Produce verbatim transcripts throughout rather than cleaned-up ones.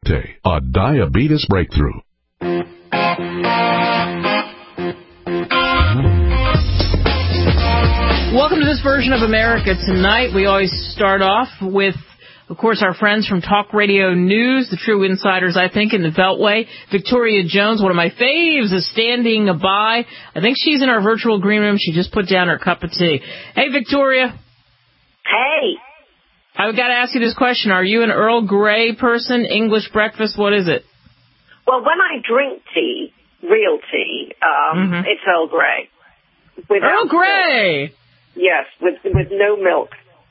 a diabetes breakthrough. Welcome to this version of America Tonight. We always start off with, of course, our friends from Talk Radio News, the true insiders, I think, in the Beltway. Victoria Jones, one of my faves, is standing by. I think she's in our virtual green room. She just put down her cup of tea. Hey, Victoria. Hey. I've got to ask you this question. Are you an Earl Grey person? English breakfast? What is it? Well, when I drink tea, real tea, um, mm-hmm. it's Earl Grey. Without Earl Grey! Milk. Yes, with with no milk.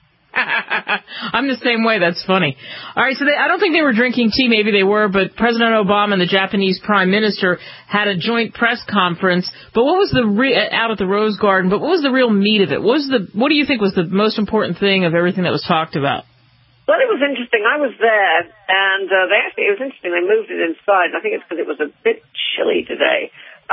I'm the same way. That's funny. All right, so they, I don't think they were drinking tea. Maybe they were, but President Obama and the Japanese Prime Minister had a joint press conference. But what was the re- out at the Rose Garden? But what was the real meat of it? What was the what do you think was the most important thing of everything that was talked about? Well, it was interesting. I was there, and uh, they actually it was interesting. They moved it inside. And I think it's because it was a bit chilly today. Uh,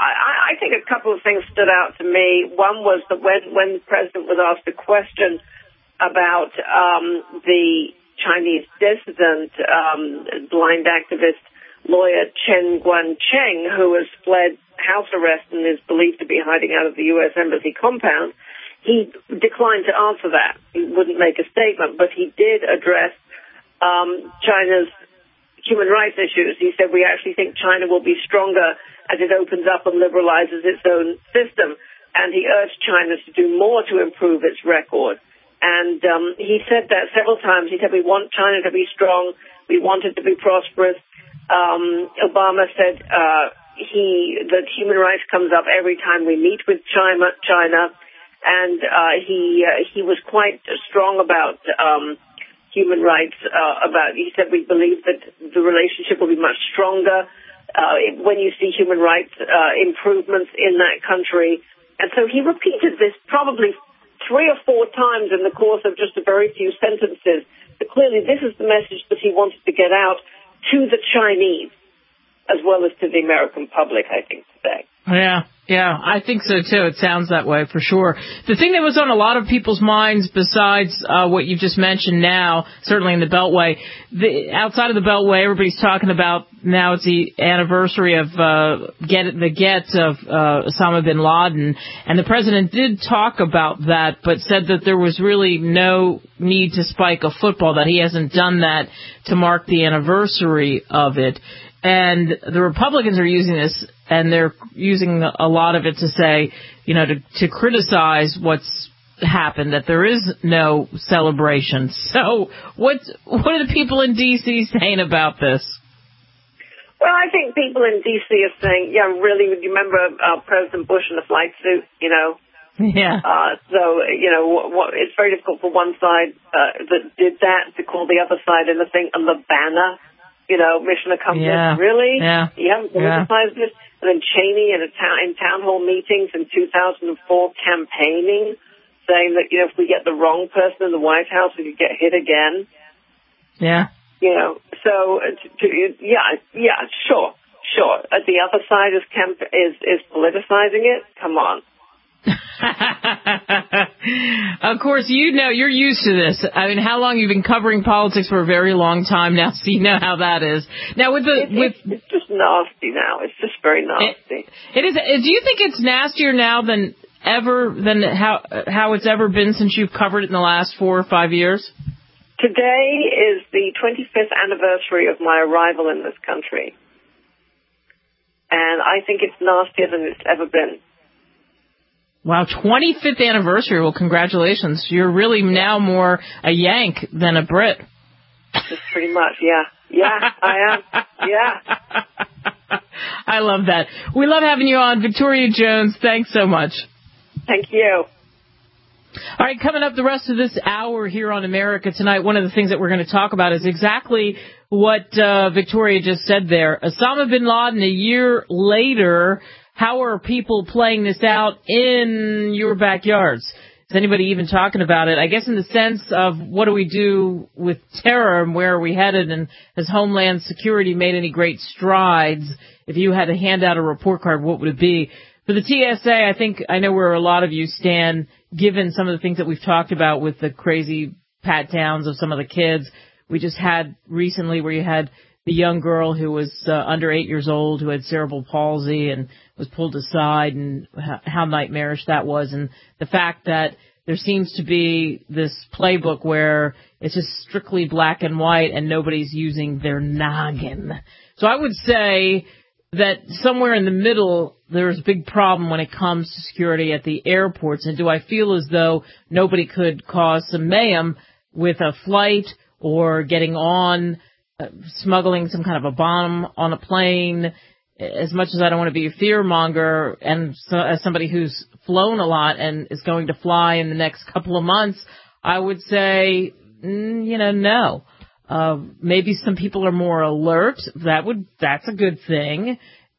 I, I think a couple of things stood out to me. One was that when when the president was asked a question about um, the Chinese dissident, um, blind activist lawyer Chen Guangcheng, who has fled house arrest and is believed to be hiding out of the U S Embassy compound, he declined to answer that. He wouldn't make a statement, but he did address um, China's human rights issues. He said, we actually think China will be stronger as it opens up and liberalizes its own system. And he urged China to do more to improve its record. And um, he said that several times. He said, we want China to be strong. We want it to be prosperous. Um, Obama said uh, he that human rights comes up every time we meet with China. China. And uh, he uh, he was quite strong about um, human rights. Uh, about he said, we believe that the relationship will be much stronger uh, when you see human rights uh, improvements in that country. And so he repeated this probably three or four times in the course of just a very few sentences. But clearly this is the message that he wanted to get out to the Chinese as well as to the American public, I think, today. Yeah, yeah, I think so, too. It sounds that way, for sure. The thing that was on a lot of people's minds, besides uh, what you just mentioned now, certainly in the Beltway, the, outside of the Beltway, everybody's talking about now it's the anniversary of uh, get the get of uh, Osama bin Laden, and the president did talk about that, but said that there was really no need to spike a football, that he hasn't done that to mark the anniversary of it. And the Republicans are using this, and they're using a lot of it to say, you know, to, to criticize what's happened, that there is no celebration. So what, what are the people in D C saying about this? Well, I think people in D C are saying, yeah, really, you remember uh, President Bush in the flight suit, you know? Yeah. Uh, so, you know, what, what, it's very difficult for one side uh, that did that to call the other side anything a Labana. You know, mission accomplished. Yeah. Really? Yeah. You haven't politicized yeah. it? And then Cheney in, a town, in town hall meetings in two thousand four campaigning, saying that, you know, if we get the wrong person in the White House, we could get hit again. Yeah. You know, so, uh, to, to, yeah, yeah, sure, sure. Uh, the other side is, camp- is, is politicizing it? Come on. Of course, you know, you're used to this. I mean, how long you've been covering politics for a very long time now, so you know how that is. Now, with the it, with it's, it's just nasty now. It's just very nasty. It, it is. Do you think it's nastier now than ever than how how it's ever been since you've covered it in the last four or five years? Today is the twenty-fifth anniversary of my arrival in this country, and I think it's nastier than it's ever been. Wow, twenty-fifth anniversary. Well, congratulations. You're really now more a Yank than a Brit. Just pretty much, yeah. Yeah, I am. Yeah. I love that. We love having you on. Victoria Jones, thanks so much. Thank you. All right, coming up the rest of this hour here on America Tonight, one of the things that we're going to talk about is exactly what uh, Victoria just said there. Osama bin Laden, a year later, how are people playing this out in your backyards? Is anybody even talking about it? I guess in the sense of what do we do with terror and where are we headed, and has Homeland Security made any great strides? If you had to hand out a report card, what would it be? For the T S A, I think I know where a lot of you stand, given some of the things that we've talked about with the crazy pat downs of some of the kids. We just had recently where you had the young girl who was uh, under eight years old who had cerebral palsy and was pulled aside, and h- how nightmarish that was, and the fact that there seems to be this playbook where it's just strictly black and white and nobody's using their noggin. So I would say that somewhere in the middle, there's a big problem when it comes to security at the airports. And do I feel as though nobody could cause some mayhem with a flight or getting on, uh, smuggling some kind of a bomb on a plane? As much as I don't want to be a fear monger, and so, as somebody who's flown a lot and is going to fly in the next couple of months, I would say, mm, you know, no. Uh, maybe some people are more alert. That would, that's a good thing.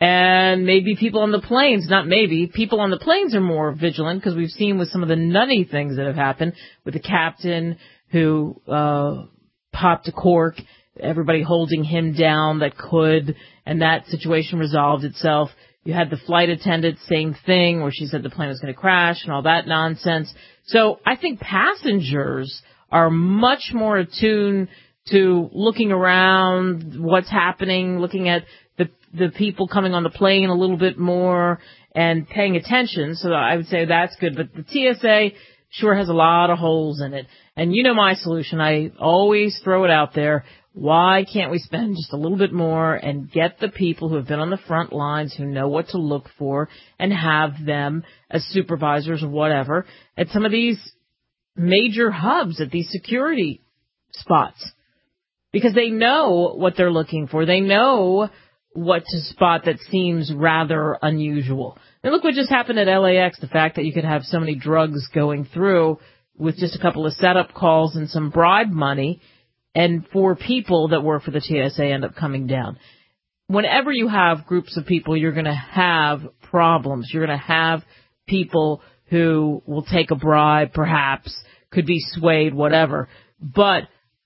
And maybe people on the planes, not maybe, people on the planes are more vigilant, because we've seen with some of the nutty things that have happened with the captain who, uh, popped a cork, everybody holding him down that could, and that situation resolved itself. You had the flight attendant, same thing, where she said the plane was going to crash and all that nonsense. So I think passengers are much more attuned to looking around, what's happening, looking at the the people coming on the plane a little bit more and paying attention. So I would say that's good. But the T S A sure has a lot of holes in it. And you know my solution. I always throw it out there. Why can't we spend just a little bit more and get the people who have been on the front lines, who know what to look for, and have them as supervisors or whatever at some of these major hubs, at these security spots? Because they know what they're looking for. They know what to spot that seems rather unusual. And look what just happened at L A X, the fact that you could have so many drugs going through with just a couple of setup calls and some bribe money, and four people that work for the T S A end up coming down. Whenever you have groups of people, you're going to have problems. You're going to have people who will take a bribe, perhaps, could be swayed, whatever. But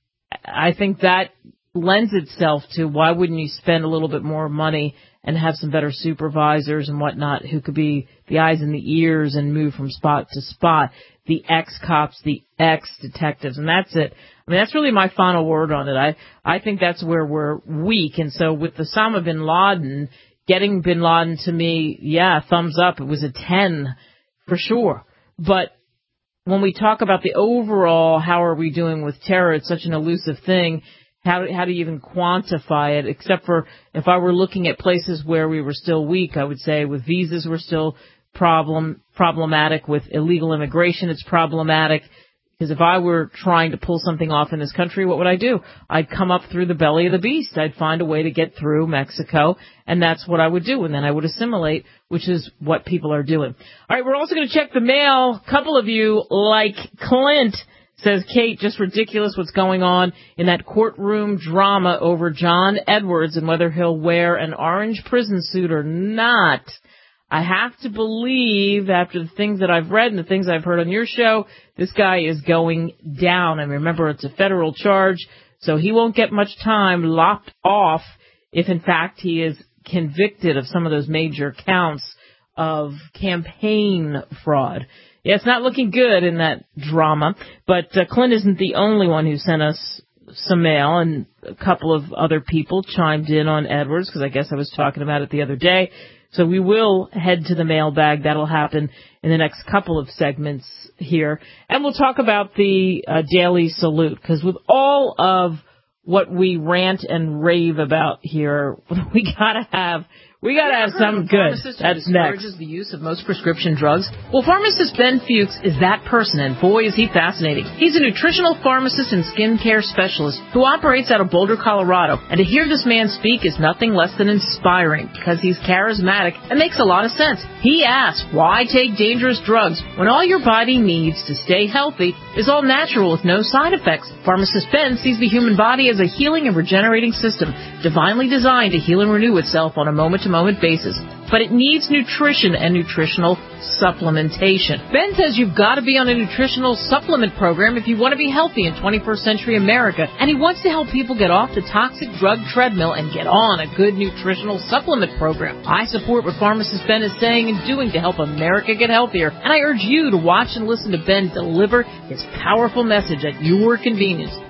I think that lends itself to why wouldn't you spend a little bit more money and have some better supervisors and whatnot who could be the eyes and the ears and move from spot to spot, the ex-cops, the ex-detectives, and that's it. I mean, that's really my final word on it. I, I think that's where we're weak. And so with Osama bin Laden, getting bin Laden, to me, yeah, thumbs up. It was a ten for sure. But when we talk about the overall, how are we doing with terror, it's such an elusive thing. How, how do you even quantify it? Except for if I were looking at places where we were still weak, I would say with visas we're still problem problematic. With illegal immigration, it's problematic. Because if I were trying to pull something off in this country, what would I do? I'd come up through the belly of the beast. I'd find a way to get through Mexico, and that's what I would do. And then I would assimilate, which is what people are doing. All right, we're also going to check the mail. A couple of you, like Clint, says, Kate, just ridiculous what's going on in that courtroom drama over John Edwards and whether he'll wear an orange prison suit or not. I have to believe, after the things that I've read and the things I've heard on your show, this guy is going down. And remember, it's a federal charge, so he won't get much time lopped off if, in fact, he is convicted of some of those major counts of campaign fraud. Yeah, it's not looking good in that drama, but uh, Clint isn't the only one who sent us some mail, and a couple of other people chimed in on Edwards, because I guess I was talking about it the other day. So we will head to the mailbag. That'll happen in the next couple of segments here. And we'll talk about the uh, Daily Salute, because with all of what we rant and rave about here, we gotta have We got to have something good. That's next. The use of most prescription drugs. Well, pharmacist Ben Fuchs is that person, and boy, is he fascinating. He's a nutritional pharmacist and skincare specialist who operates out of Boulder, Colorado. And to hear this man speak is nothing less than inspiring, because he's charismatic and makes a lot of sense. He asks, why take dangerous drugs when all your body needs to stay healthy is all natural with no side effects? Pharmacist Ben sees the human body as a healing and regenerating system, divinely designed to heal and renew itself on a moment-to-moment moment basis, but it needs nutrition and nutritional supplementation. Ben says you've got to be on a nutritional supplement program if you want to be healthy in twenty-first century America, and he wants to help people get off the toxic drug treadmill and get on a good nutritional supplement program. I support what pharmacist Ben is saying and doing to help America get healthier, and I urge you to watch and listen to Ben deliver his powerful message at your convenience.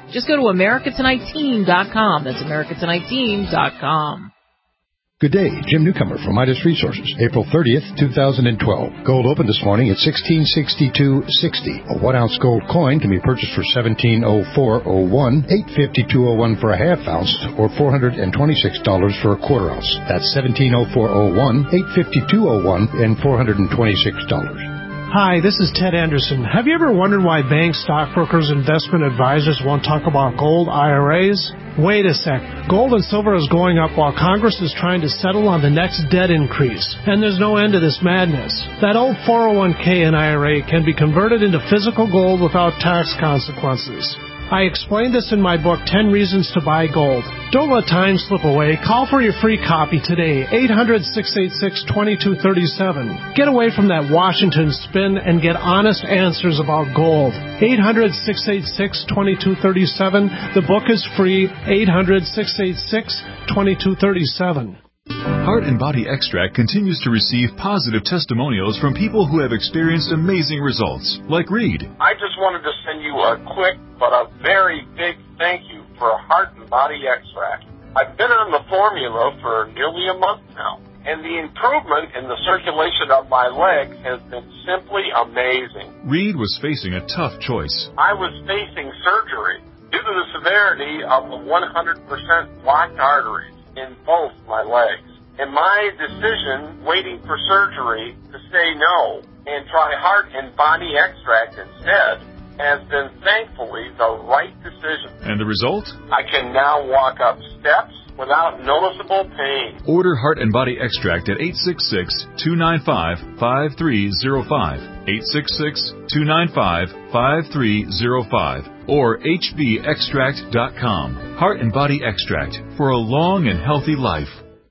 Just go to America Tonight Team dot com. That's America Tonight Team dot com. Good day, Jim Newcomer from Midas Resources, April thirtieth, two thousand twelve. Gold opened this morning at sixteen sixty-two sixty. A one-ounce gold coin can be purchased for seventeen oh four oh one, eight fifty-two oh one for a half ounce, or four hundred twenty-six dollars for a quarter ounce. That's seventeen oh four oh one, eight fifty-two oh one, and four hundred twenty-six dollars. Hi, this is Ted Anderson. Have you ever wondered why banks, stockbrokers, investment advisors won't talk about gold I R As? Wait a sec. Gold and silver is going up while Congress is trying to settle on the next debt increase. And there's no end to this madness. That old four oh one k and I R A can be converted into physical gold without tax consequences. I explained this in my book, ten Reasons to Buy Gold. Don't let time slip away. Call for your free copy today, eight hundred, six eight six, two two three seven. Get away from that Washington spin and get honest answers about gold. eight hundred, six eight six, two two three seven. The book is free, eight hundred, six eight six, two two three seven. Heart and Body Extract continues to receive positive testimonials from people who have experienced amazing results, like Reed. I just wanted to send you a quick but a very big thank you for Heart and Body Extract. I've been on the formula for nearly a month now, and the improvement in the circulation of my legs has been simply amazing. Reed was facing a tough choice. I was facing surgery due to the severity of the one hundred percent blocked arteries in both my legs. And my decision, waiting for surgery, to say no and try Heart and Body Extract instead, has been thankfully the right decision. And the result? I can now walk up steps without noticeable pain. Order Heart and Body Extract at eight six six, two nine five, five three zero five, eight six six, two nine five, five three zero five, or H B extract dot com. Heart and Body Extract for a long and healthy life.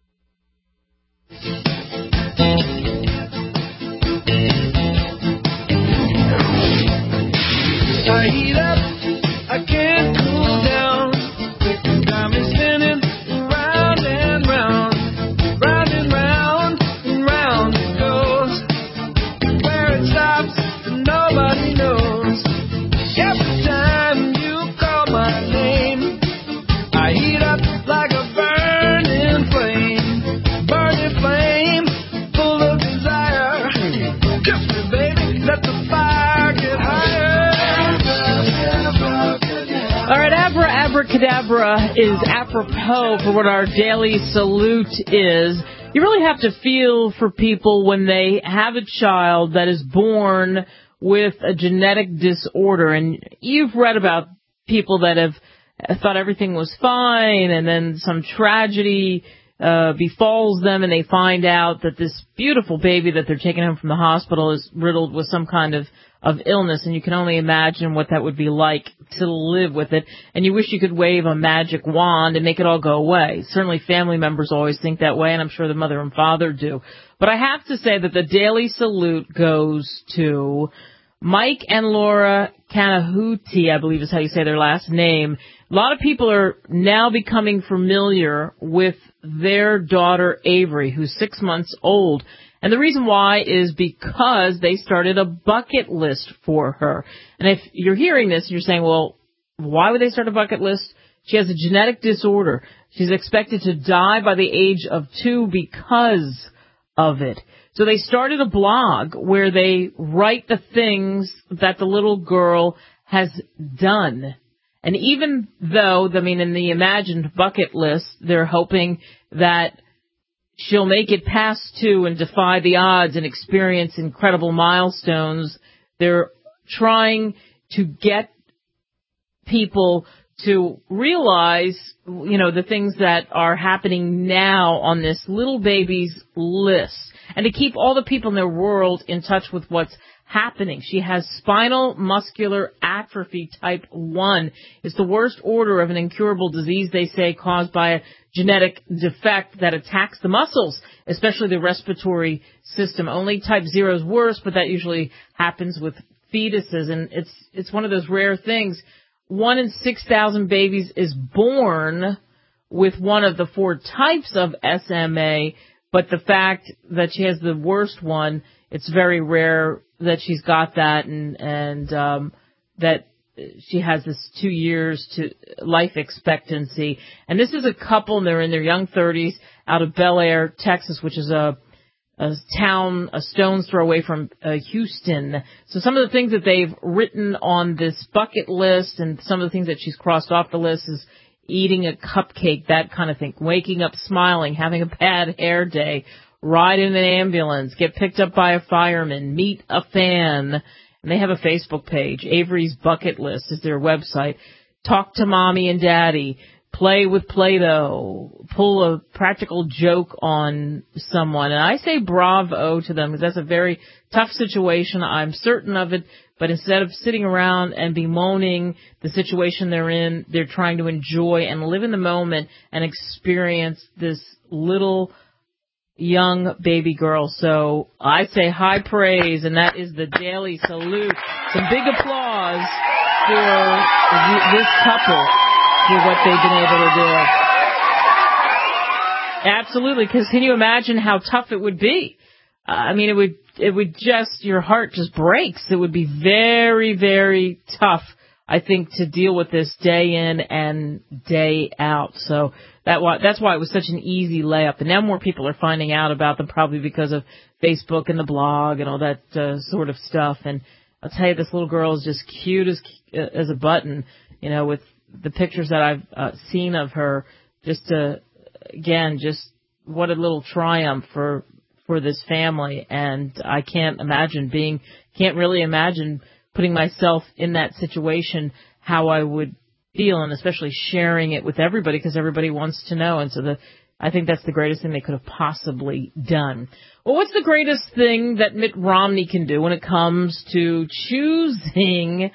I heat up, I can't cool down. Time is spinning round and round, round and round and round it goes. Where it stops, nobody knows. Every time you call my name, I heat up like a burning flame, burning flame, full of desire. Kiss me, baby, let the fire get higher. All right, Abra Abracadabra is apropos for what our daily salute is. You really have to feel for people when they have a child that is born with a genetic disorder. And you've read about people that have thought everything was fine, and then some tragedy uh, befalls them, and they find out that this beautiful baby that they're taking home from the hospital is riddled with some kind of of illness, and you can only imagine what that would be like to live with it. And you wish you could wave a magic wand and make it all go away. Certainly family members always think that way, and I'm sure the mother and father do. But I have to say that the daily salute goes to Mike and Laura Canahuti, I believe is how you say their last name. A lot of people are now becoming familiar with their daughter Avery, who's six months old. And the reason why is because they started a bucket list for her. And if you're hearing this and you're saying, well, why would they start a bucket list? She has a genetic disorder. She's expected to die by the age of two because of it. So they started a blog where they write the things that the little girl has done. And even though, I mean, in the imagined bucket list, they're hoping that she'll make it past two and defy the odds and experience incredible milestones. They're trying to get people to realize, you know, the things that are happening now on this little baby's list, and to keep all the people in their world in touch with what's happening. She has spinal muscular atrophy type one. It's the worst order of an incurable disease, they say, caused by a genetic defect that attacks the muscles, especially the respiratory system. Only type zero is worse, but that usually happens with fetuses, and it's it's one of those rare things. One in six thousand babies is born with one of the four types of S M A, but the fact that she has the worst one, it's very rare that she's got that, and and um, that she has this two years to life expectancy. And this is a couple, and they're in their young thirties, out of Bel Air, Texas, which is a, a town a stone's throw away from uh, Houston. So some of the things that they've written on this bucket list and some of the things that she's crossed off the list is eating a cupcake, that kind of thing, waking up smiling, having a bad hair day, ride in an ambulance, get picked up by a fireman, meet a fan. And they have a Facebook page. Avery's Bucket List is their website. Talk to mommy and daddy. Play with Play-Doh. Pull a practical joke on someone. And I say bravo to them because that's a very tough situation. I'm certain of it. But instead of sitting around and bemoaning the situation they're in, they're trying to enjoy and live in the moment and experience this little young baby girl. So I say high praise, and that is the Daily Salute. Some big applause for this couple for what they've been able to do. Absolutely, because can you imagine how tough it would be? Uh, I mean, it would, it would just, your heart just breaks. It would be very, very tough, I think, to deal with this day in and day out. So that why, that's why it was such an easy layup. And now more people are finding out about them, probably because of Facebook and the blog and all that uh, sort of stuff. And I'll tell you, this little girl is just cute as as a button, you know, with the pictures that I've uh, seen of her. Just to, again, just what a little triumph for for this family. And I can't imagine being, can't really imagine putting myself in that situation, how I would feel, and especially sharing it with everybody because everybody wants to know. And so the, I think that's the greatest thing they could have possibly done. Well, what's the greatest thing that Mitt Romney can do when it comes to choosing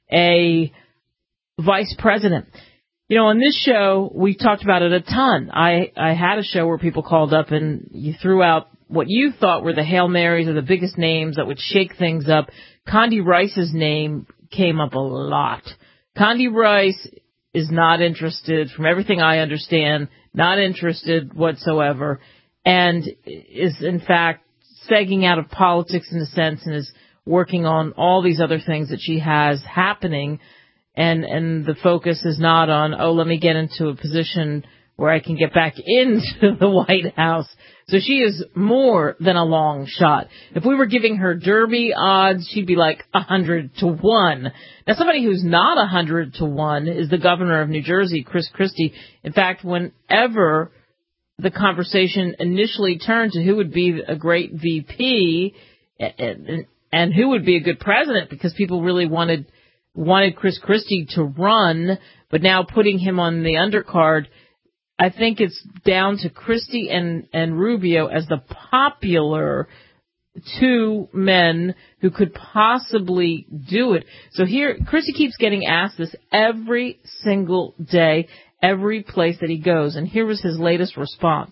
a vice president? You know, on this show, we talked about it a ton. I, I had a show where people called up and you threw out what you thought were the Hail Marys or the biggest names that would shake things up. Condi Rice's name came up a lot. Condi Rice is not interested, from everything I understand, not interested whatsoever, and is, in fact, segging out of politics in a sense and is working on all these other things that she has happening. And, and the focus is not on, oh, let me get into a position where I can get back into the White House. So she is more than a long shot. If we were giving her Derby odds, she'd be like a hundred to one. Now, somebody who's not a hundred to one is the governor of New Jersey, Chris Christie. In fact, whenever the conversation initially turned to who would be a great V P and, and who would be a good president, because people really wanted wanted Chris Christie to run, but now putting him on the undercard, I think it's down to Christie and, and Rubio as the popular two men who could possibly do it. So here, Christie keeps getting asked this every single day, every place that he goes. And here was his latest response.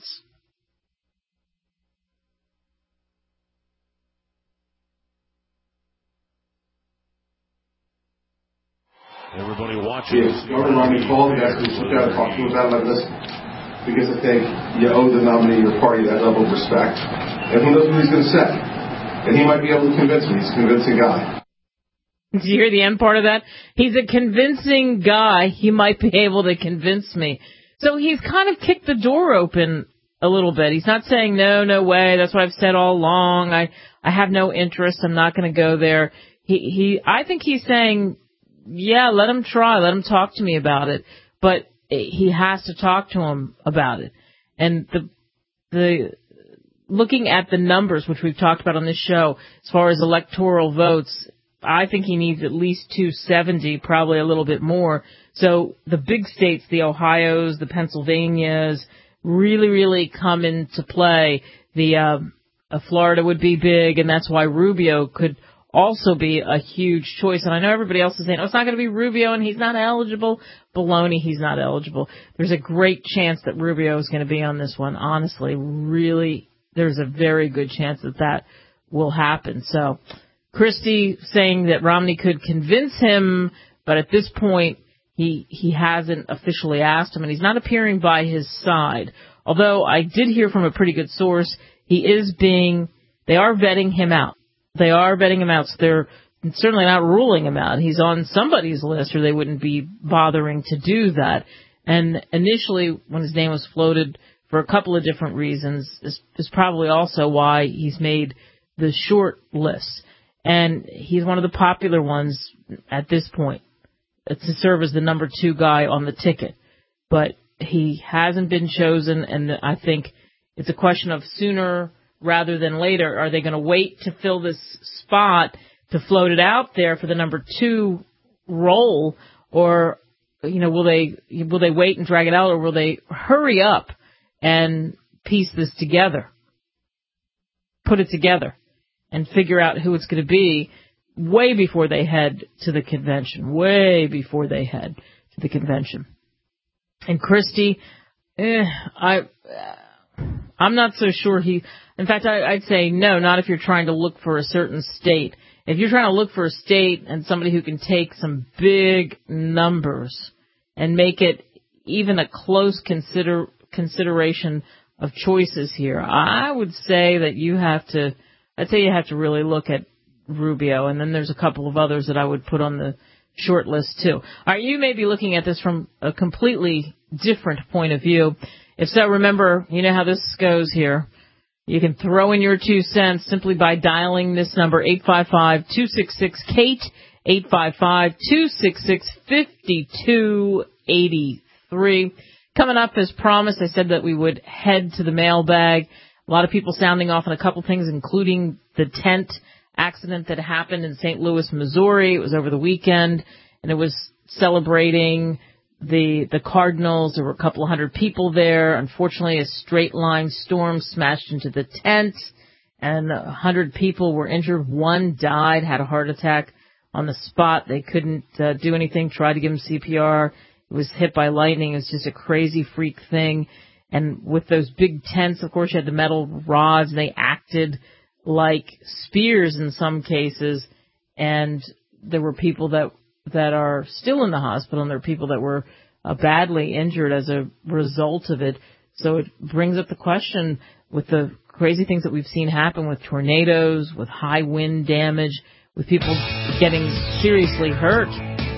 Everybody watching. Yes, Governor Romney called and asked me to sit down and talk to him about it like this, because I think you owe the nominee of your party that level of respect. And who knows what he's going to say? And he might be able to convince me. He's a convincing guy. Did you hear the end part of that? He's a convincing guy. He might be able to convince me. So he's kind of kicked the door open a little bit. He's not saying, no, no way. That's what I've said all along. I, I have no interest. I'm not going to go there. He, he, I think he's saying, yeah, let him try. Let him talk to me about it. But he has to talk to him about it. And the, the, looking at the numbers, which we've talked about on this show, as far as electoral votes, I think he needs at least two seventy, probably a little bit more. So the big states, the Ohios, the Pennsylvanias, really, really come into play. The, uh, uh, Florida would be big, and that's why Rubio could also be a huge choice. And I know everybody else is saying, oh, it's not going to be Rubio and he's not eligible. Baloney, he's not eligible. There's a great chance that Rubio is going to be on this one. Honestly, really, there's a very good chance that that will happen. So Christie saying that Romney could convince him, but at this point, he, he hasn't officially asked him, and he's not appearing by his side. Although I did hear from a pretty good source, he is being, they are vetting him out. They are vetting him out. So they're certainly not ruling him out. He's on somebody's list, or they wouldn't be bothering to do that. And initially, when his name was floated for a couple of different reasons, is, is probably also why he's made the short list. And he's one of the popular ones at this point to serve as the number two guy on the ticket. But he hasn't been chosen, and I think it's a question of sooner rather than later. Are they going to wait to fill this spot to float it out there for the number two role, or, you know, will they will they wait and drag it out, or will they hurry up and piece this together, put it together, and figure out who it's going to be way before they head to the convention, way before they head to the convention. And Christie, eh, I, I'm not so sure he, in fact, I, I'd say no, not if you're trying to look for a certain state. If you're trying to look for a state and somebody who can take some big numbers and make it even a close consider consideration of choices here, I would say that you have to, I'd say you have to really look at Rubio, and then there's a couple of others that I would put on the short list too. All right, you may be looking at this from a completely different point of view. If so, remember, you know how this goes here. You can throw in your two cents simply by dialing this number, eight five five, two six six, Kate, eight five five, two six six, five two eight three. Coming up, as promised, I said that we would head to the mailbag. A lot of people sounding off on a couple things, including the tent accident that happened in Saint Louis, Missouri. It was over the weekend, and it was celebrating the the Cardinals. There were a couple of hundred people there. Unfortunately, a straight-line storm smashed into the tent, and a hundred people were injured. One died, had a heart attack on the spot. They couldn't uh, do anything, tried to give him C P R. It was hit by lightning. It was just a crazy freak thing. And with those big tents, of course, you had the metal rods, and they acted like spears in some cases. And there were people that that are still in the hospital, and there are people that were uh, badly injured as a result of it. So it brings up the question, with the crazy things that we've seen happen with tornadoes, with high wind damage, with people getting seriously hurt.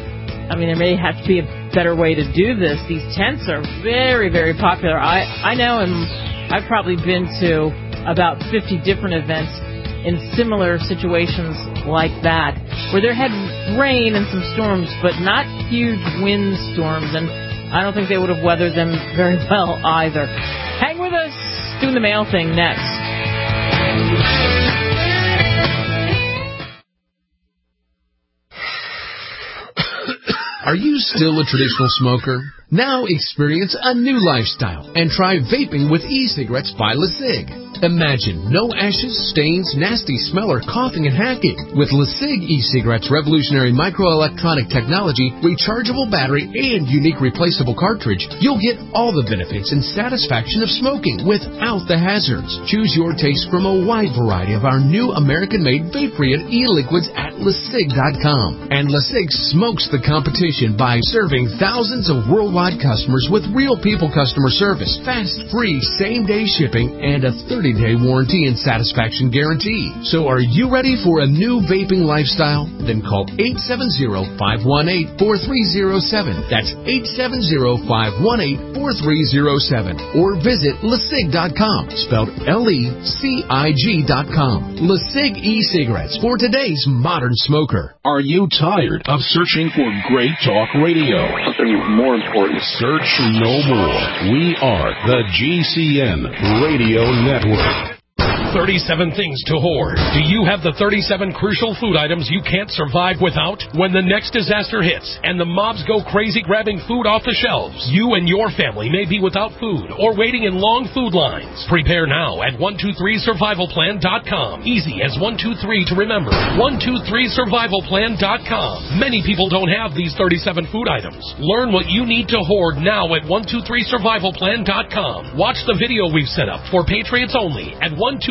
I mean, there may have to be a better way to do this. These tents are very, very popular. I, I know, and I've probably been to about fifty different events in similar situations like that, where there had rain and some storms, but not huge wind storms, and I don't think they would have weathered them very well either. Hang with us, doing the mail thing next. Are you still a traditional smoker? Now experience a new lifestyle and try vaping with e-cigarettes by LeSig. Imagine no ashes, stains, nasty smell, or coughing and hacking. With LeSig e-cigarettes' revolutionary microelectronic technology, rechargeable battery, and unique replaceable cartridge, you'll get all the benefits and satisfaction of smoking without the hazards. Choose your taste from a wide variety of our new American-made vape-free e-liquids at LeSig dot com. And LeSig smokes the competition by serving thousands of worldwide customers with real people customer service, fast, free, same-day shipping, and a thirty-day warranty and satisfaction guarantee. So are you ready for a new vaping lifestyle? Then call eight seven zero, five one eight, four three zero seven. That's eight seven zero, five one eight, four three zero seven. Or visit LeSig dot com, spelled L E C I G dot com. LeSig e-cigarettes for today's modern smoker. Are you tired of searching for great talk radio? Something more important. Search no more. We are the G C N Radio Network. thirty-seven things to hoard. Do you have the thirty-seven crucial food items you can't survive without? When the next disaster hits and the mobs go crazy grabbing food off the shelves, you and your family may be without food or waiting in long food lines. Prepare now at one two three survival plan dot com. Easy as one two three to remember. one two three survival plan dot com. Many people don't have these thirty-seven food items. Learn what you need to hoard now at one two three survival plan dot com. Watch the video we've set up for Patriots only at one two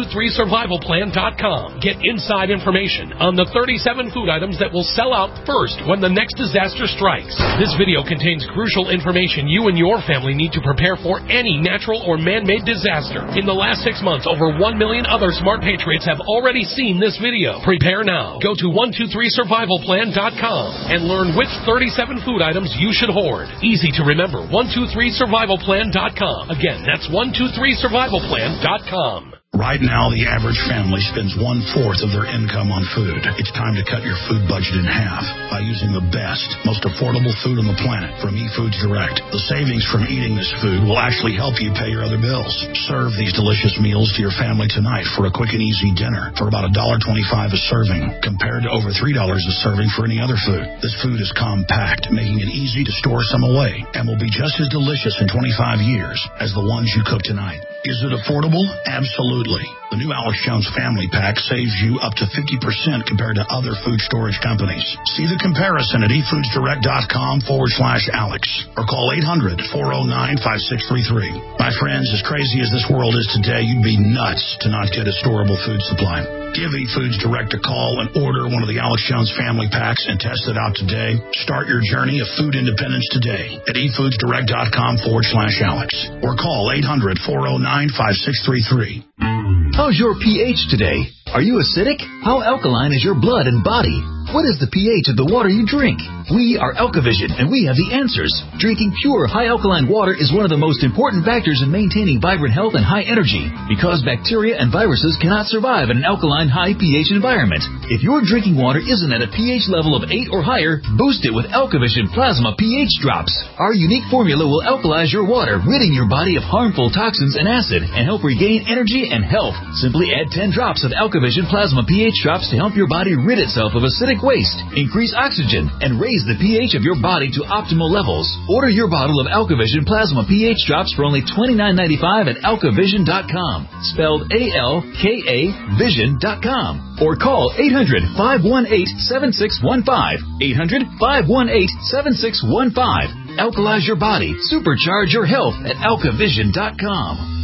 three survival plan dot com. Get inside information on the thirty-seven food items that will sell out first when the next disaster strikes. This video contains crucial information you and your family need to prepare for any natural or man-made disaster. In the last six months, over one million other smart patriots have already seen this video. Prepare now. Go to one two three survival plan dot com and learn which thirty-seven food items you should hoard. Easy to remember, one two three survival plan dot com. Again, that's one two three survival plan dot com. Right now, the average family spends one-fourth of their income on food. It's time to cut your food budget in half by using the best, most affordable food on the planet from eFoods Direct. The savings from eating this food will actually help you pay your other bills. Serve these delicious meals to your family tonight for a quick and easy dinner for about one dollar twenty-five a serving, compared to over three dollars a serving for any other food. This food is compact, making it easy to store some away, and will be just as delicious in twenty-five years as the ones you cook tonight. Is it affordable? Absolutely. The new Alex Jones Family Pack saves you up to fifty percent compared to other food storage companies. See the comparison at efoodsdirect.com forward slash Alex or call eight hundred, four oh nine, five six three three. My friends, as crazy as this world is today, you'd be nuts to not get a storable food supply. Give eFoods Direct a call and order one of the Alex Jones Family Packs and test it out today. Start your journey of food independence today at efoodsdirect.com forward slash Alex or call eight hundred, four oh nine, five six three three. How's your pH today? Are you acidic? How alkaline is your blood and body? What is the pH of the water you drink? We are Alkavision, and we have the answers. Drinking pure, high-alkaline water is one of the most important factors in maintaining vibrant health and high energy, because bacteria and viruses cannot survive in an alkaline, high pH environment. If your drinking water isn't at a pH level of eight or higher, boost it with Alkavision Plasma pH Drops. Our unique formula will alkalize your water, ridding your body of harmful toxins and acid, and help regain energy and health. Simply add ten drops of Alkavision Plasma pH Drops to help your body rid itself of acidic waste, increase oxygen, and raise the pH of your body to optimal levels. Order your bottle of Alkavision Plasma pH Drops for only twenty-nine ninety-five at alkavision dot com, spelled A L K A vision dot com, or call eight hundred, five one eight, seven six one five, eight hundred, five one eight, seven six one five. Alkalize your body, supercharge your health at alkavision dot com.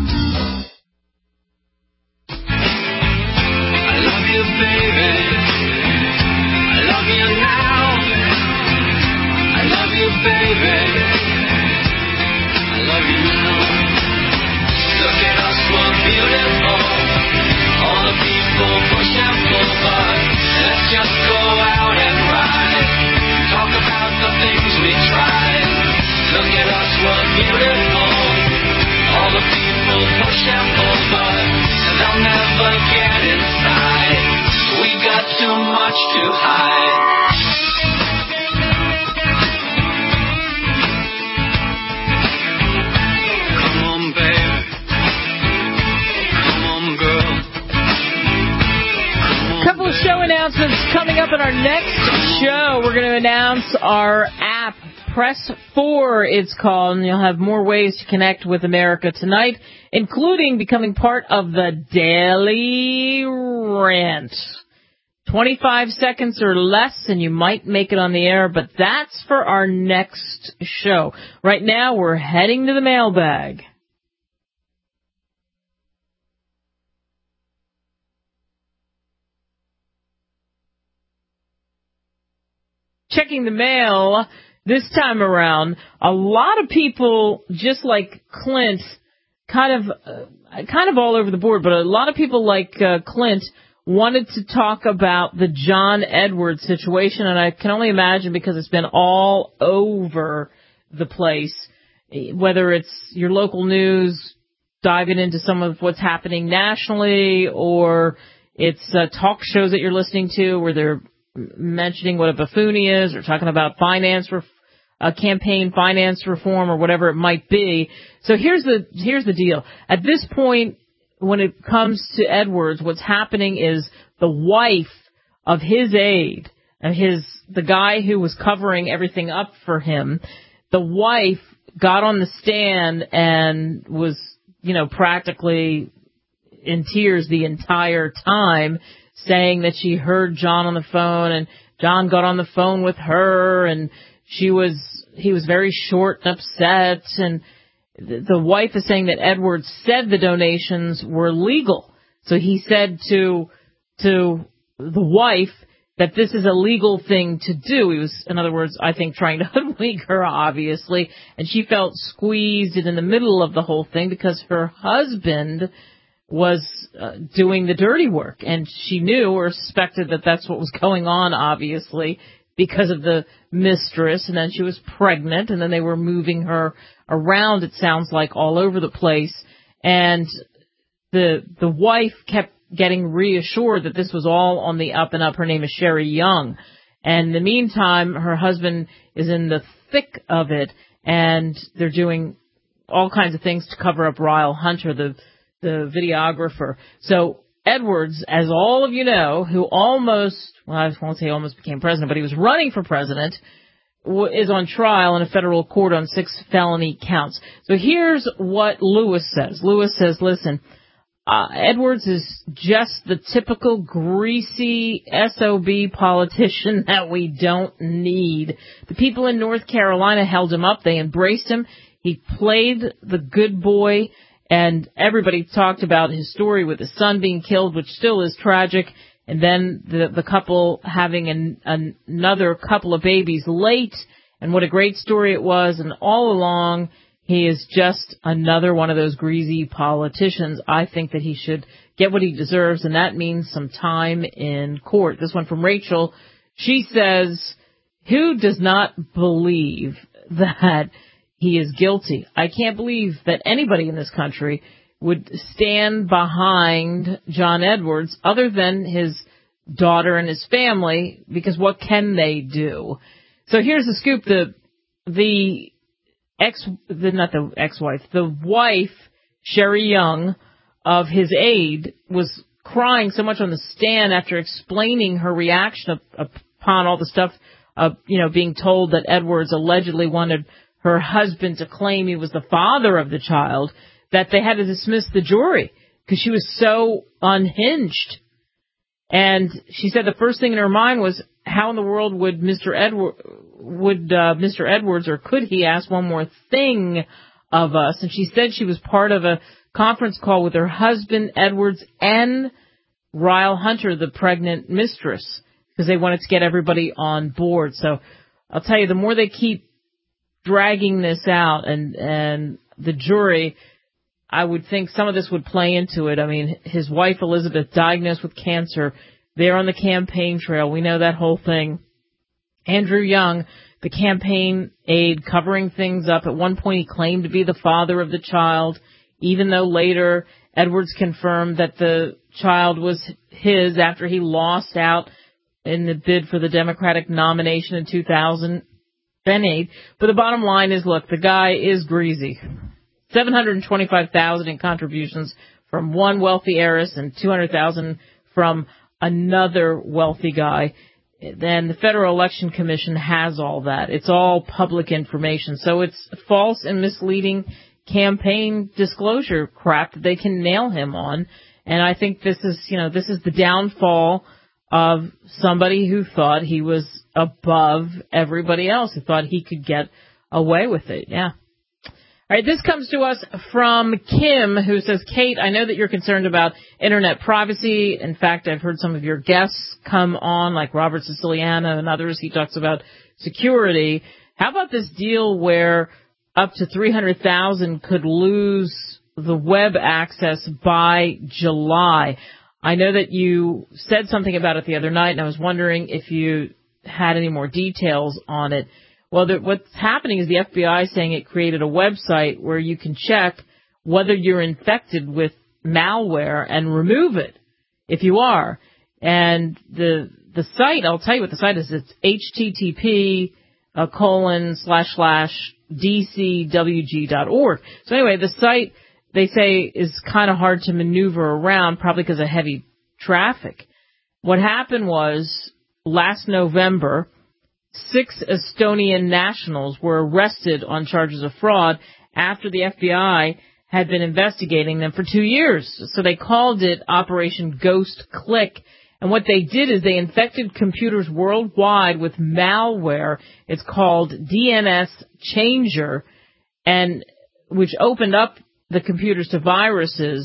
I love you, baby. I love you now. I love you, baby. I love you now. Look at us, we're beautiful. All the people push and pull, but let's just go out and ride. Talk about the things we tried. Look at us, we're beautiful. All the people push and pull, but they'll never get inside. We got too much to hide. Come on, baby. Come on, girl. Come on, couple of show announcements coming up in our next show. We're going to announce our app, Press four, it's called, and you'll have more ways to connect with America Tonight, including becoming part of the Daily Rant. twenty-five seconds or less, and you might make it on the air, but that's for our next show. Right now, we're heading to the mailbag. Checking the mail this time around, a lot of people, just like Clint, kind of, uh, kind of all over the board, but a lot of people like uh, Clint wanted to talk about the John Edwards situation, and I can only imagine because it's been all over the place, whether it's your local news diving into some of what's happening nationally, or it's uh, talk shows that you're listening to where they're mentioning what a buffoonie is, or talking about finance, ref- uh, campaign finance reform, or whatever it might be. So here's the here's the deal. At this point, when it comes to Edwards, what's happening is the wife of his aide, and his the guy who was covering everything up for him, the wife got on the stand and was, you know, practically in tears the entire time, saying that she heard John on the phone, and John got on the phone with her, and she was, he was very short and upset, and the wife is saying that Edwards said the donations were legal. So he said to to the wife that this is a legal thing to do. He was, in other words, I think, trying to hoodwink her, obviously, and she felt squeezed in the middle of the whole thing because her husband was uh, doing the dirty work, and she knew or suspected that that's what was going on, obviously, because of the mistress, and then she was pregnant, and then they were moving her around, it sounds like, all over the place, and the the wife kept getting reassured that this was all on the up and up. Her name is Sherry Young. And in the meantime, her husband is in the thick of it, and they're doing all kinds of things to cover up Ryle Hunter, the the videographer. So Edwards, as all of you know, who almost, well, I won't say almost became president, but he was running for president, is on trial in a federal court on six felony counts. So here's what Lewis says. Lewis says, listen, Uh, Edwards is just the typical greasy S O B politician that we don't need. The people in North Carolina held him up. They embraced him. He played the good boy, and everybody talked about his story with his son being killed, which still is tragic, and then the, the couple having an, an, another couple of babies late, and what a great story it was, and all along, he is just another one of those greasy politicians. I think that he should get what he deserves, and that means some time in court. This one from Rachel. She says, who does not believe that he is guilty? I can't believe that anybody in this country would stand behind John Edwards other than his daughter and his family, because what can they do? So here's the scoop. The, the, Ex, the, not the ex-wife, the wife, Sherry Young, of his aide, was crying so much on the stand after explaining her reaction of, upon all the stuff, of, you know, being told that Edwards allegedly wanted her husband to claim he was the father of the child, that they had to dismiss the jury because she was so unhinged. And she said the first thing in her mind was, how in the world would Mister Edward, would uh, Mister Edwards, or could he ask one more thing of us? And she said she was part of a conference call with her husband, Edwards, and Ryle Hunter, the pregnant mistress, because they wanted to get everybody on board. So I'll tell you, the more they keep dragging this out, and and the jury, I would think some of this would play into it. I mean, his wife, Elizabeth, diagnosed with cancer. They're on the campaign trail. We know that whole thing. Andrew Young, the campaign aide, covering things up. At one point, he claimed to be the father of the child, even though later Edwards confirmed that the child was his after he lost out in the bid for the Democratic nomination in two thousand eight. But the bottom line is, look, the guy is greasy. seven hundred twenty-five thousand dollars in contributions from one wealthy heiress and two hundred thousand dollars from another wealthy guy. Then the Federal Election Commission has all that. It's all public information. So it's false and misleading campaign disclosure crap that they can nail him on. And I think this is, you know, this is the downfall of somebody who thought he was above everybody else, who thought he could get away with it. Yeah. All right, this comes to us from Kim, who says, Kate, I know that you're concerned about Internet privacy. In fact, I've heard some of your guests come on, like Robert Siciliano and others. He talks about security. How about this deal where up to three hundred thousand could lose the web access by July? I know that you said something about it the other night, and I was wondering if you had any more details on it. Well, the, what's happening is the F B I is saying it created a website where you can check whether you're infected with malware and remove it if you are. And the the site, I'll tell you what the site is. It's H T T P uh, colon slash slash D C W G dot org. So anyway, the site, they say, is kind of hard to maneuver around, probably because of heavy traffic. What happened was last November, six Estonian nationals were arrested on charges of fraud after the F B I had been investigating them for two years. So they called it Operation Ghost Click. And what they did is they infected computers worldwide with malware. It's called D N S Changer, and which opened up the computers to viruses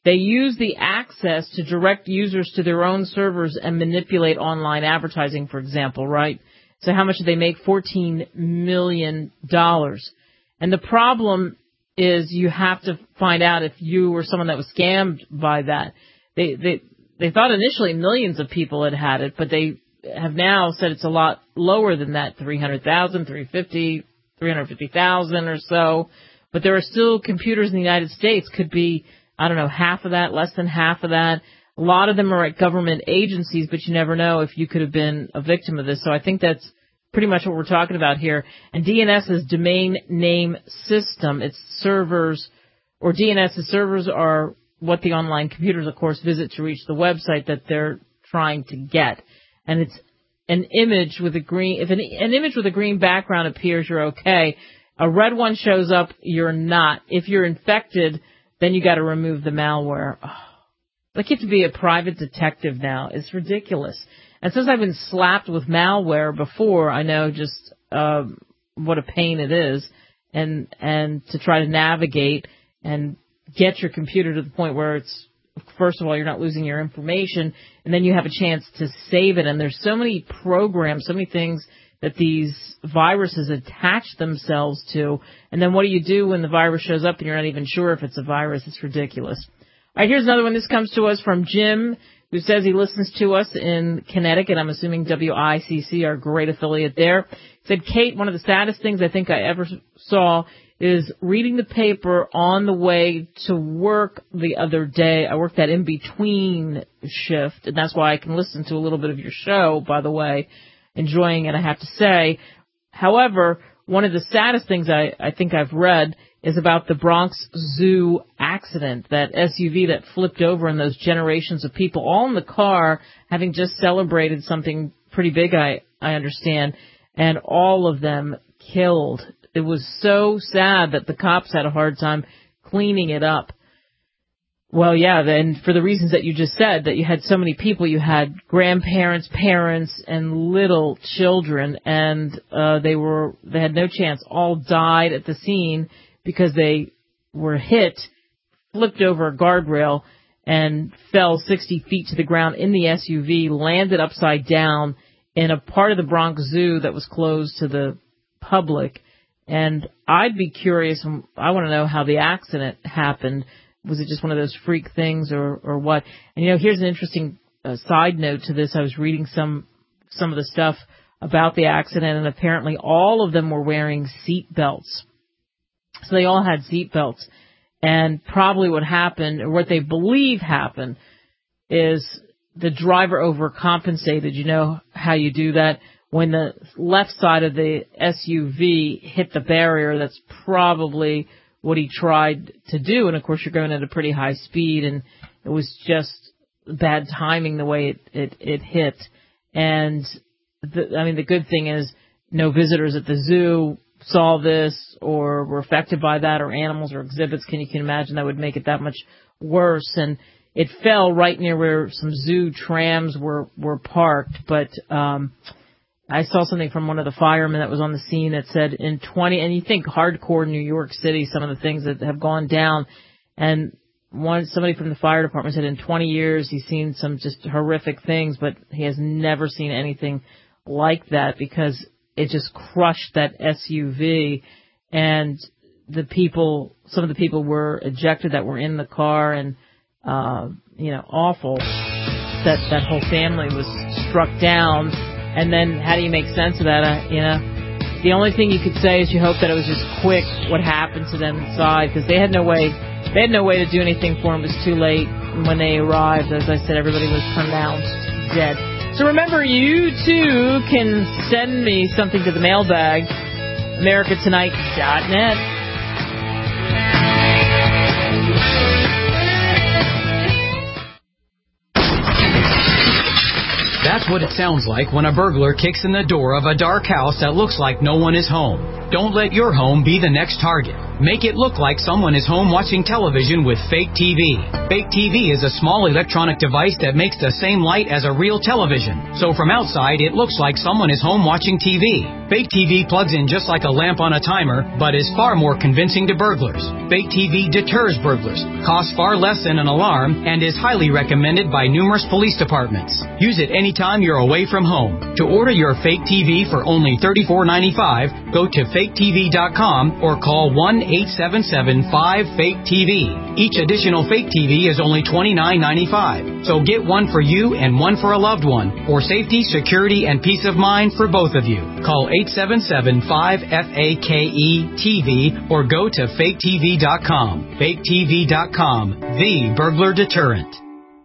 They use the access to direct users to their own servers and manipulate online advertising, for example, right? So how much did they make? fourteen million dollars. And the problem is you have to find out if you were someone that was scammed by that. They, they, they thought initially millions of people had had it, but they have now said it's a lot lower than that, three hundred thousand, three hundred fifty, three hundred fifty thousand or so. But there are still computers in the United States, could be, I don't know, half of that, less than half of that. A lot of them are at government agencies, but you never know if you could have been a victim of this. So I think that's pretty much what we're talking about here. And DNS's domain name system, its servers, or DNS's servers are what the online computers, of course, visit to reach the website that they're trying to get. And it's an image with a green, if an, an image with a green background appears, you're okay. A red one shows up, you're not. If you're infected, then you got to remove the malware. Oh, like you have to be a private detective now. It's ridiculous. And since I've been slapped with malware before, I know just um, what a pain it is, and and to try to navigate and get your computer to the point where it's, first of all, you're not losing your information, and then you have a chance to save it. And there's so many programs, so many things that these viruses attach themselves to. And then what do you do when the virus shows up and you're not even sure if it's a virus? It's ridiculous. All right, here's another one. This comes to us from Jim, who says he listens to us in Connecticut. I'm assuming W I C C, our great affiliate there. He said, Kate, one of the saddest things I think I ever saw is reading the paper on the way to work the other day. I worked that in-between shift, and that's why I can listen to a little bit of your show, by the way. Enjoying it, I have to say. However, one of the saddest things I, I think I've read is about the Bronx Zoo accident, that S U V that flipped over and those generations of people all in the car having just celebrated something pretty big, I, I understand, and all of them killed. It was so sad that the cops had a hard time cleaning it up. Well, yeah, and for the reasons that you just said, that you had so many people, you had grandparents, parents, and little children, and uh, they were they had no chance. All died at the scene because they were hit, flipped over a guardrail, and fell sixty feet to the ground in the S U V, landed upside down in a part of the Bronx Zoo that was closed to the public. And I'd be curious, I want to know how the accident happened. Was it just one of those freak things or, or what? And, you know, here's an interesting uh, side note to this. I was reading some some of the stuff about the accident, and apparently all of them were wearing seat belts. So they all had seat belts. And probably what happened, or what they believe happened, is the driver overcompensated. You know how you do that? When the left side of the S U V hit the barrier, that's probably what he tried to do. And, of course, you're going at a pretty high speed, and it was just bad timing the way it, it, it hit. And, the, I mean, the good thing is no visitors at the zoo saw this or were affected by that, or animals or exhibits. Can you can imagine that would make it that much worse? And it fell right near where some zoo trams were, were parked. But um, I saw something from one of the firemen that was on the scene that said in twenty, and you think hardcore New York City, some of the things that have gone down, and one somebody from the fire department said in twenty years he's seen some just horrific things, but he has never seen anything like that because it just crushed that S U V, and the people, some of the people were ejected that were in the car, and uh, you know, awful that that whole family was struck down. And then how do you make sense of that? Uh, you know, the only thing you could say is you hope that it was just quick what happened to them inside, because they had no way, they had no way to do anything for them. It was too late when they arrived. As I said, everybody was pronounced dead. So remember, you too can send me something to the mailbag, america tonight dot net. That's what it sounds like when a burglar kicks in the door of a dark house that looks like no one is home. Don't let your home be the next target. Make it look like someone is home watching television with Fake T V. Fake T V is a small electronic device that makes the same light as a real television. So from outside, it looks like someone is home watching T V. Fake T V plugs in just like a lamp on a timer, but is far more convincing to burglars. Fake T V deters burglars, costs far less than an alarm, and is highly recommended by numerous police departments. Use it anytime you're away from home. To order your Fake T V for only thirty-four ninety-five, go to fake T V dot com or call one eight seven seven five fake T V. Each additional Fake T V is only twenty-nine ninety-five. So get one for you and one for a loved one, for safety, security, and peace of mind for both of you. Call eight seven seven five F A K E T V or go to fake T V dot com. fake T V dot com, the burglar deterrent.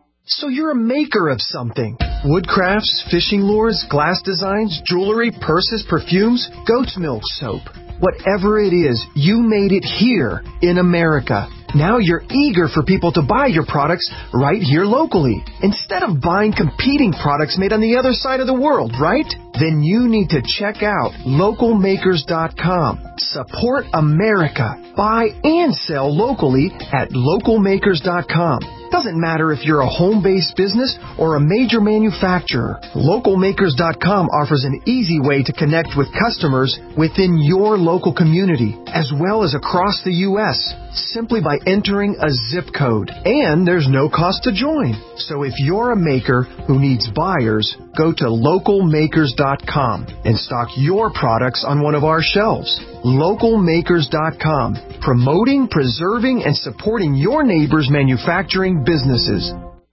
So you're a maker of something. Wood crafts, fishing lures, glass designs, jewelry, purses, perfumes, goat's milk soap. Whatever it is, you made it here in America. Now you're eager for people to buy your products right here locally, instead of buying competing products made on the other side of the world, right? Then you need to check out local makers dot com. Support America. Buy and sell locally at local makers dot com. Doesn't matter if you're a home-based business or a major manufacturer. local makers dot com offers an easy way to connect with customers within your local community, as well as across the U S, simply by entering a zip code. And there's no cost to join. So if you're a maker who needs buyers, go to local makers dot com and stock your products on one of our shelves. local makers dot com, promoting, preserving, and supporting your neighbors' manufacturing businesses.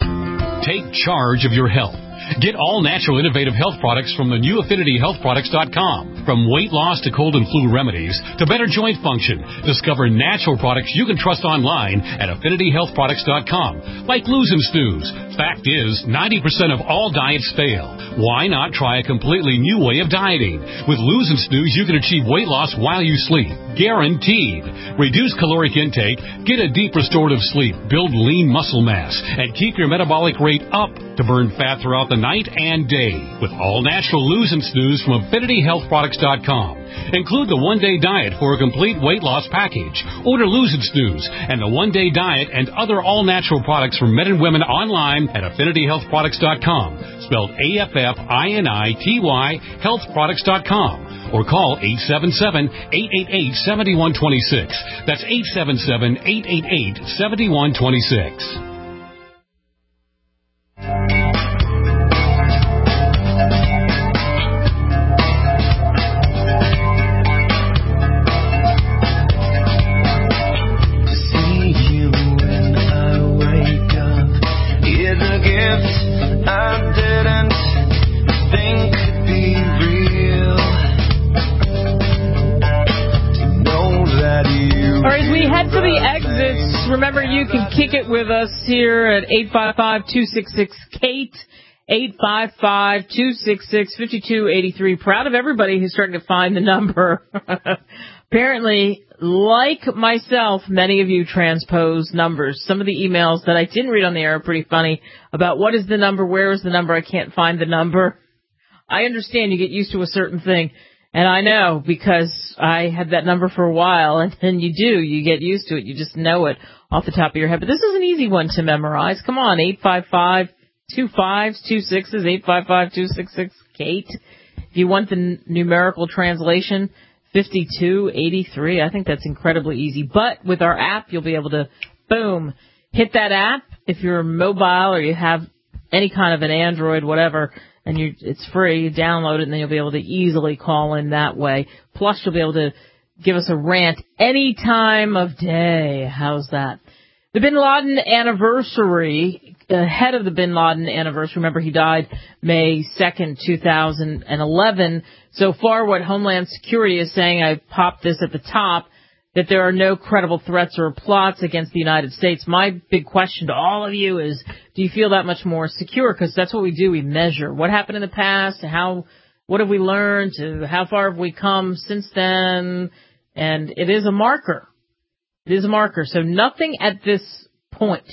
Take charge of your health. Get all natural innovative health products from the new affinity health products dot com. From weight loss to cold and flu remedies to better joint function, discover natural products you can trust online at affinity health products dot com. Like Lose and Snooze. Fact is, ninety percent of all diets fail. Why not try a completely new way of dieting? With Lose and Snooze, you can achieve weight loss while you sleep. Guaranteed. Reduce caloric intake, get a deep restorative sleep, build lean muscle mass, and keep your metabolic rate up to burn fat throughout the night and day. With all natural Lose and Snooze from affinity health products dot com. Include the one-day diet for a complete weight loss package. Order Lose and Snooze and the one-day diet and other all-natural products for men and women online at affinity health products dot com. Spelled A F F I N I T Y health products dot com. Or call eight seven seven, eight eight eight, seven one two six. That's eight seven seven, eight eight eight, seven one two six. Remember, you can kick it with us here at eight five five, two six six, Kate, eight five five, two six six, five two eight three. Proud of everybody who's starting to find the number. Apparently, like myself, many of you transpose numbers. Some of the emails that I didn't read on the air are pretty funny about what is the number, where is the number, I can't find the number. I understand you get used to a certain thing. And I know, because I had that number for a while, and then you do, you get used to it, you just know it off the top of your head. But this is an easy one to memorize. Come on, eight five five, two fives, two sixes, eight five five, two six six, Kate. If you want the n- numerical translation, fifty-two eighty-three. I think that's incredibly easy. But with our app, you'll be able to, boom, hit that app. If you're mobile or you have any kind of an Android, whatever, and you, it's free, you download it, and then you'll be able to easily call in that way. Plus, you'll be able to give us a rant any time of day. How's that? The Bin Laden anniversary, ahead of the Bin Laden anniversary, remember he died May second, two thousand eleven. So far, what Homeland Security is saying, I popped this at the top, that there are no credible threats or plots against the United States. My big question to all of you is, do you feel that much more secure? Because that's what we do. We measure what happened in the past, how, what have we learned, how far have we come since then, and it is a marker. It is a marker. So nothing at this point.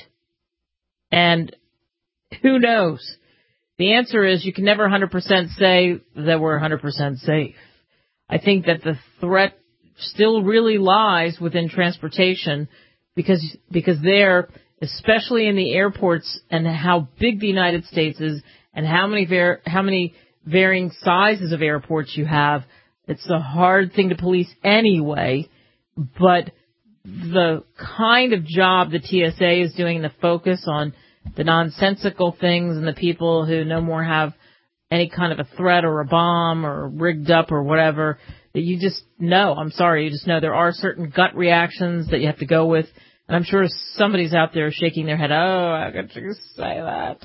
And who knows? The answer is you can never one hundred percent say that we're one hundred percent safe. I think that the threat still really lies within transportation, because because there, especially in the airports and how big the United States is and how many var- how many varying sizes of airports you have, it's a hard thing to police anyway. But the kind of job the T S A is doing, the focus on the nonsensical things and the people who no more have any kind of a threat or a bomb or rigged up or whatever, that you just know, I'm sorry, you just know there are certain gut reactions that you have to go with. And I'm sure somebody's out there shaking their head, oh, how could you say that?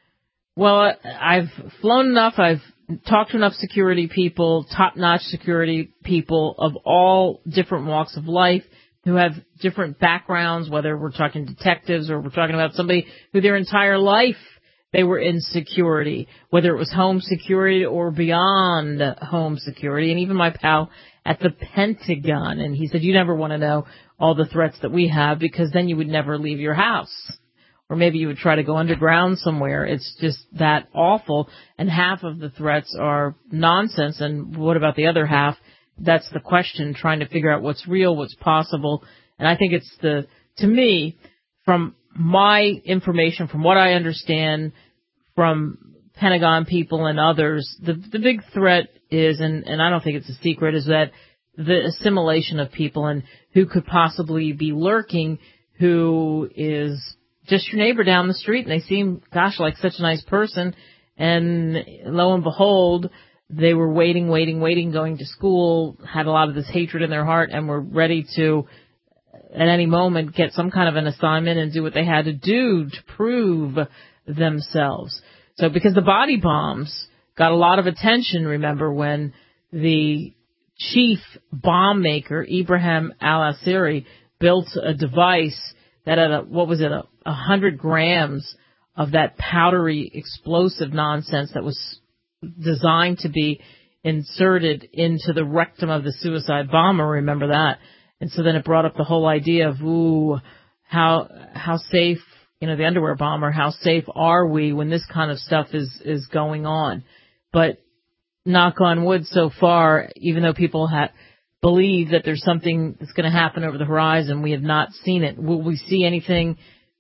Well, I've flown enough, I've talked to enough security people, top-notch security people of all different walks of life, who have different backgrounds, whether we're talking detectives or we're talking about somebody who their entire life they were in security, whether it was home security or beyond home security. And even my pal at the Pentagon, and he said, you never want to know all the threats that we have, because then you would never leave your house. Or maybe you would try to go underground somewhere. It's just that awful. And half of the threats are nonsense. And what about the other half? That's the question, trying to figure out what's real, what's possible. And I think it's the, to me, from my information, from what I understand from Pentagon people and others, the the big threat is, and, and I don't think it's a secret, is that the assimilation of people and who could possibly be lurking, who is just your neighbor down the street, and they seem, gosh, like such a nice person, and lo and behold, they were waiting, waiting, waiting, going to school, had a lot of this hatred in their heart, and were ready to, at any moment, get some kind of an assignment and do what they had to do to prove themselves. So because the body bombs got a lot of attention, remember, when the chief bomb maker, Ibrahim al-Assiri, built a device that had a, what was it, a, a hundred grams of that powdery explosive nonsense that was designed to be inserted into the rectum of the suicide bomber, remember that? And so then it brought up the whole idea of, ooh, how how safe, you know, the underwear bomber, how safe are we when this kind of stuff is, is going on? But knock on wood, so far, even though people have believe that there's something that's going to happen over the horizon, we have not seen it. Will we see anything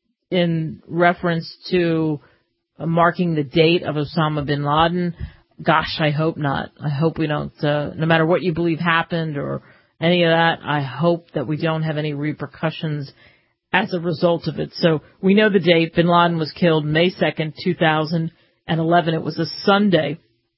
in reference to uh, marking the date of Osama bin Laden? Gosh, I hope not. I hope we don't, uh, no matter what you believe happened or any of that, I hope that we don't have any repercussions as a result of it. So we know the date. Bin Laden was killed May second, two thousand eleven. It was a Sunday.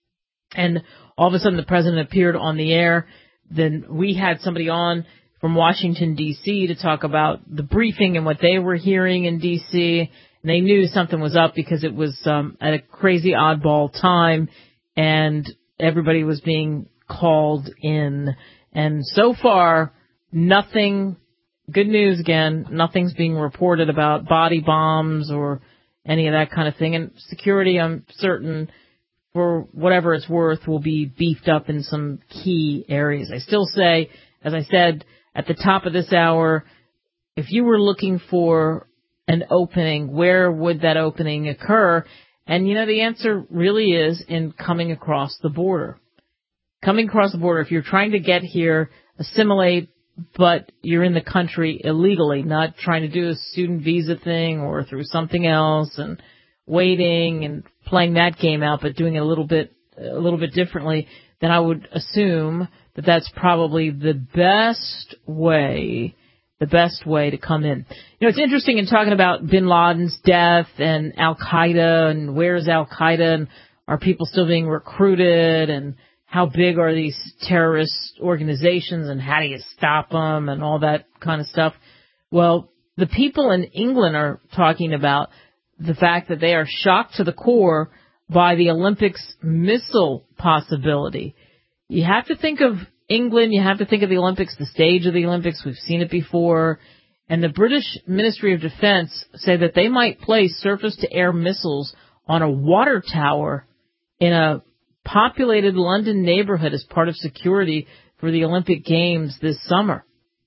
And all of a sudden the president appeared on the air. Then we had somebody on from Washington, D C to talk about the briefing and what they were hearing in D C. And they knew something was up because it was um, at a crazy oddball time and everybody was being called in. And so far, nothing, good news again, nothing's being reported about body bombs or any of that kind of thing. And security, I'm certain, for whatever it's worth, will be beefed up in some key areas. I still say, as I said at the top of this hour, if you were looking for an opening, where would that opening occur? And, you know, the answer really is in coming across the border. Coming across the border, if you're trying to get here, assimilate, but you're in the country illegally, not trying to do a student visa thing or through something else and waiting and playing that game out, but doing it a little bit, a little bit differently, then I would assume that that's probably the best way, the best way to come in. You know, it's interesting in talking about bin Laden's death and Al-Qaeda and where's Al-Qaeda and are people still being recruited and how big are these terrorist organizations and how do you stop them and all that kind of stuff. Well, the people in England are talking about the fact that they are shocked to the core by the Olympics missile possibility. You have to think of England, you have to think of the Olympics, the stage of the Olympics. We've seen it before. And the British Ministry of Defense say that they might place surface-to-air missiles on a water tower in a populated London neighborhood as part of security for the Olympic Games this summer.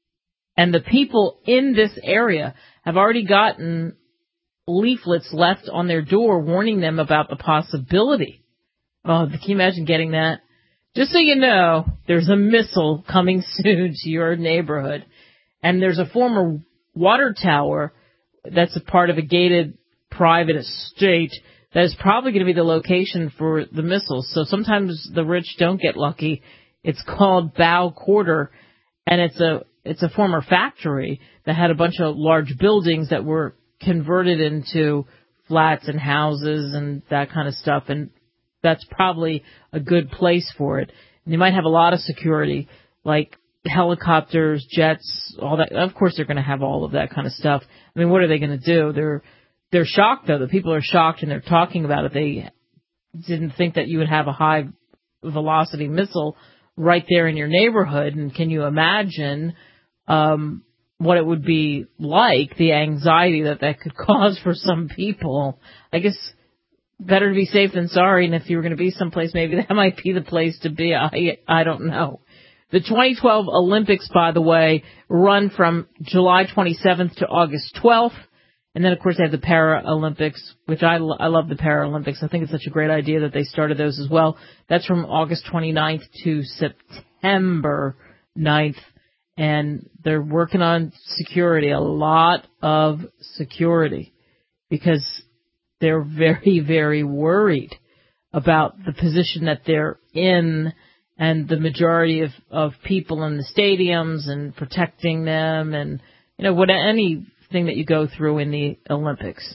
And the people in this area have already gotten leaflets left on their door warning them about the possibility. Oh, can you imagine getting that? Just so you know, there's a missile coming soon to your neighborhood. And there's a former water tower that's a part of a gated private estate that is probably going to be the location for the missiles. So sometimes the rich don't get lucky. It's called Bow Quarter, and it's a it's a former factory that had a bunch of large buildings that were converted into flats and houses and that kind of stuff, and that's probably a good place for it. And they might have a lot of security, like helicopters, jets, all that. Of course, they're going to have all of that kind of stuff. I mean, what are they going to do? They're they're shocked, though. The people are shocked, and they're talking about it. They didn't think that you would have a high-velocity missile right there in your neighborhood. And can you imagine um, what it would be like, the anxiety that that could cause for some people? I guess better to be safe than sorry, and if you were going to be someplace, maybe that might be the place to be. I, I don't know. The twenty twelve Olympics, by the way, run from July twenty-seventh to August twelfth. And then, of course, they have the Paralympics, which I, lo- I love the Paralympics. I think it's such a great idea that they started those as well. That's from August twenty-ninth to September ninth. And they're working on security, a lot of security, because they're very, very worried about the position that they're in and the majority of, of people in the stadiums and protecting them and, you know, what anything that you go through in the Olympics.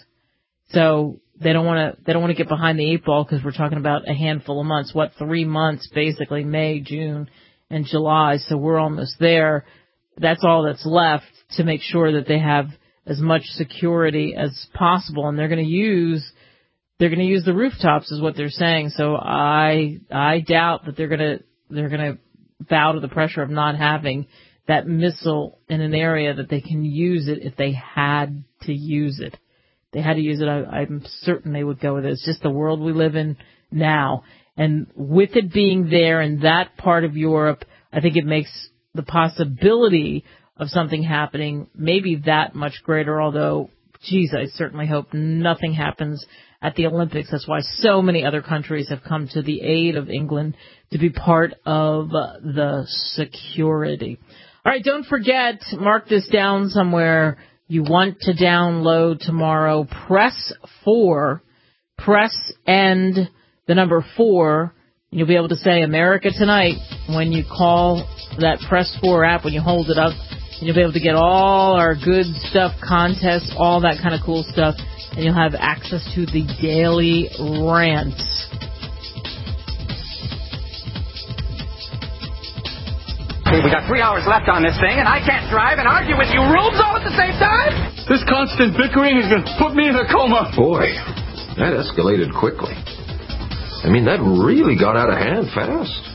So they don't want to they don't want to get behind the eight ball, because we're talking about a handful of months, what, three months, basically, May, June, and July. So we're almost there. That's all that's left to make sure that they have as much security as possible, and they're going to use they're going to use the rooftops, is what they're saying. So I I doubt that they're going to they're going to bow to the pressure of not having that missile in an area that they can use it if they had to use it. They had to use it. I, I'm certain they would go with it. It's just the world we live in now, and with it being there in that part of Europe, I think it makes the possibility of something happening maybe that much greater, although, geez, I certainly hope nothing happens at the Olympics. That's why so many other countries have come to the aid of England to be part of uh, the security. All right, don't forget, mark this down somewhere. You want to download tomorrow, press four, press end, the number four, and you'll be able to say America Tonight when you call that Press four app, when you hold it up. And you'll be able to get all our good stuff, contests, all that kind of cool stuff. And you'll have access to the daily rants. We got three hours left on this thing, and I can't drive and argue with you rubes all at the same time? This constant bickering is going to put me in a coma. Boy, that escalated quickly. I mean, that really got out of hand fast.